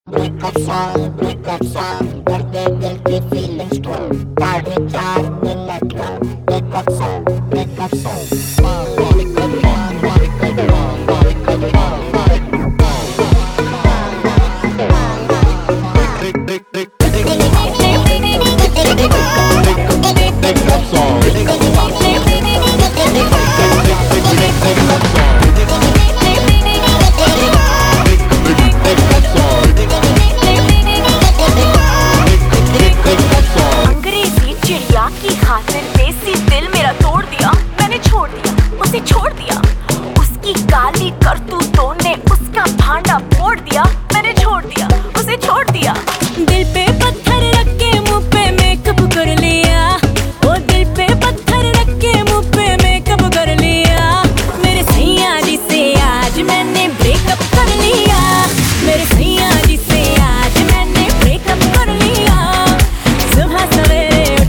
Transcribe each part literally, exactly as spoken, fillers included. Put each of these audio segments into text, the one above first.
Breakup song, breakup song, दर्द दिल की feelings को साढ़े चार मिनट का breakup song, breakup song. की खातिर देसी दिल मेरा तोड़ दिया, मैंने छोड़ दिया, उसे छोड़ दिया। उसकी काली करतूतों ने उसका भांडा फोड़ दिया, मैंने छोड़ दिया, उसे छोड़ दिया। दिल पे पत्थर रख के मुंह पे मेकअप कर लिया, वो दिल पे पत्थर रख के मुंह पे मेकअप कर लिया। मेरे सैया जी से आज मैंने ब्रेकअप कर लिया, मेरे सैया जी से आज मैंने ब्रेकअप कर लिया। सुबह सवेरे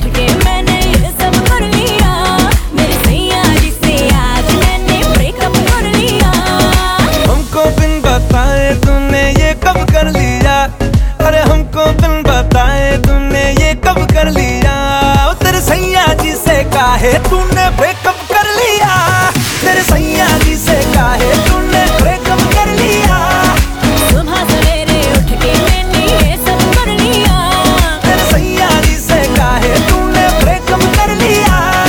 अरे हमको बिन बताए तूने ये कब कर लिया। तेरे सैया जी से काहे तूने ब्रेकअप कर लिया, तेरे सैया जी से काहे तूने ब्रेकअप कर लिया। सुबह सवेरे उठ के मैंने ये सब कर लिया, तेरे सैया जी से काहे तूने ब्रेकअप कर लिया।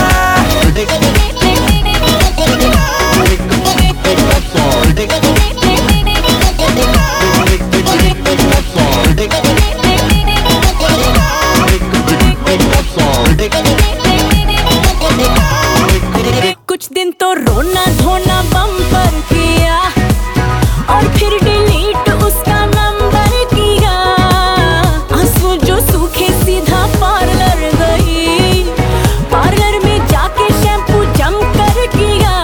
कुछ दिन तो रोना धोना बम्पर किया और फिर डिलीट उसका नंबर किया। आंसू जो सूखे सीधा पार्लर गई, पार्लर में जाके शैम्पू जम कर किया।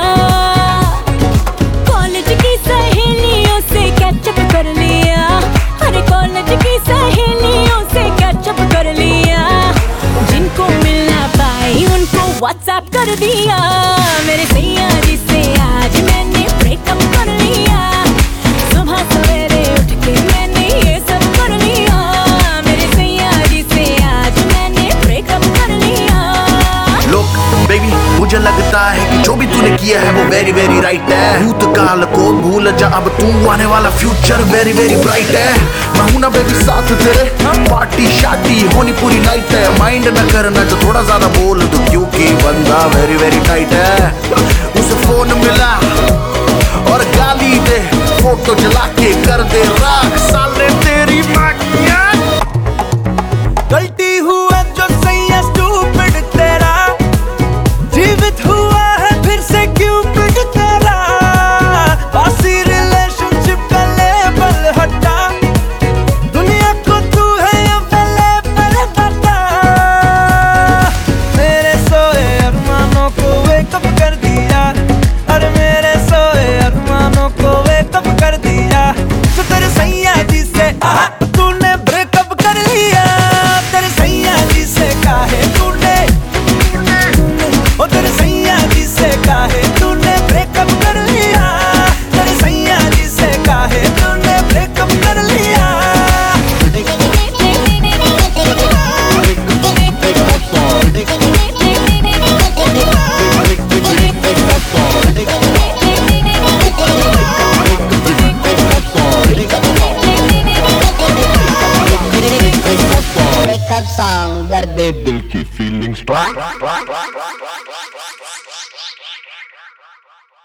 कॉलेज की सहेलियों से कैचअप कर लिया, अरे कॉलेज की सहेलियों से कैचअप कर लिया। जिनको मिलना पाई उनको व्हाट्सएप कर दिया। मेरे सैया जी से आज मैंने ब्रेकअप कर लिया, सुबह सवेरे उठ के मैंने ये सब कर लिया। मेरे सैया जी से आज मैंने ब्रेकअप कर लिया। Look, baby, मुझे लगता है कि जो भी तूने किया है वो वेरी वेरी राइट है। भूतकाल को भूल जा, अब तू आने वाला फ्यूचर वेरी वेरी ब्राइट है। मैं हूं ना बेबी साथ तेरे, पार्टी शादी होनी पूरी नाइट है। माइंड न करना जो थोड़ा ज्यादा बोल दो, क्योंकि बंदा वेरी वेरी टाइट है। उसे फोन मिला और गाली दे, फोटो जला के कर दे राख साले तेरी माँ की। गलती हुआ जो सैया स्टूपिड तेरा, जीवित हुआ है फिर से क्यूपिड तेरा। बासी रिलेशनशिप का लेबल हटा, दुनिया को तू है अवेलेबल बता। मेरे सोए अरमानों को वेकअप कर दिया, अरे मेरे सोए अरमानों को वेकअप कर दिया। तो तेरे सैया जी से आहा तूने ब्रेकअप कर लिया, तेरे सैया जी से काहे तूने, ओ तेरे सैया जी से काहे तूने ब्रेकअप कर लिया, तेरे सैया जी से काहे तूने ब्रेकअप कर लिया। Breakup song, दर्द दिल की फीलिंग्स